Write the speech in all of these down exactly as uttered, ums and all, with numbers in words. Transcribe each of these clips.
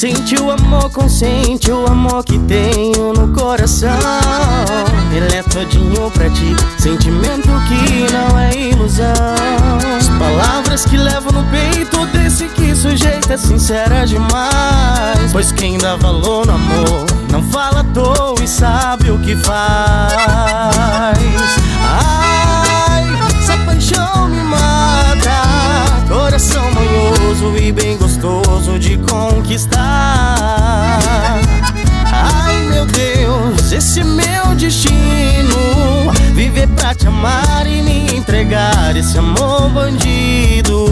sente o amor consciente, o amor que tenho no coração. Ele é todinho pra ti, sentimento que não é ilusão. As palavras que levo no peito desse que sujeito é sincera demais. Pois quem dá valor no amor não fala à toa e sabe o que faz. Ai, essa paixão me mata, coração manhoso e bem gostoso de conquistar. Ai meu Deus, esse é meu destino, viver pra te amar e me entregar esse amor bandido.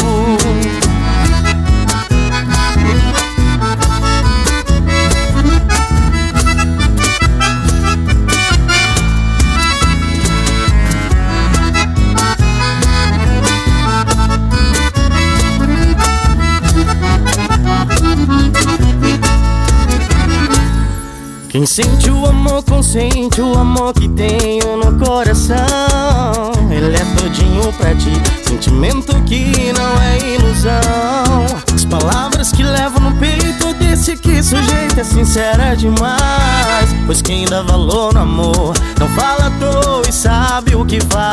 Quem sente o amor consciente, o amor que tenho no coração. Ele é todinho pra ti, sentimento que não é ilusão. As palavras que levo no peito desse que sujeito é sincera demais. Pois quem dá valor no amor não fala à toa e sabe o que faz.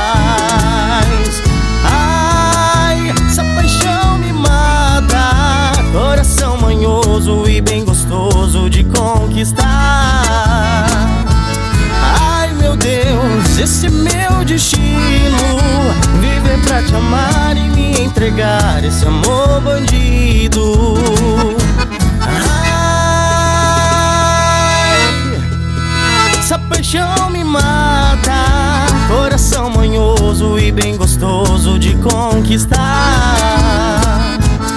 Ai, essa paixão me mata, coração manhoso e bem gostoso de conquistar. Ai meu Deus, esse é meu destino, viver pra te amar e me entregar esse amor bandido. Ai, essa paixão me mata, coração manhoso e bem gostoso de conquistar.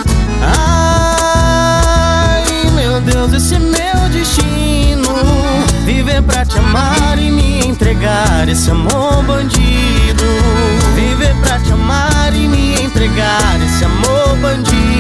Meu Deus, esse é meu destino, viver pra te amar e me entregar esse amor bandido. Viver pra te amar e me entregar esse amor bandido.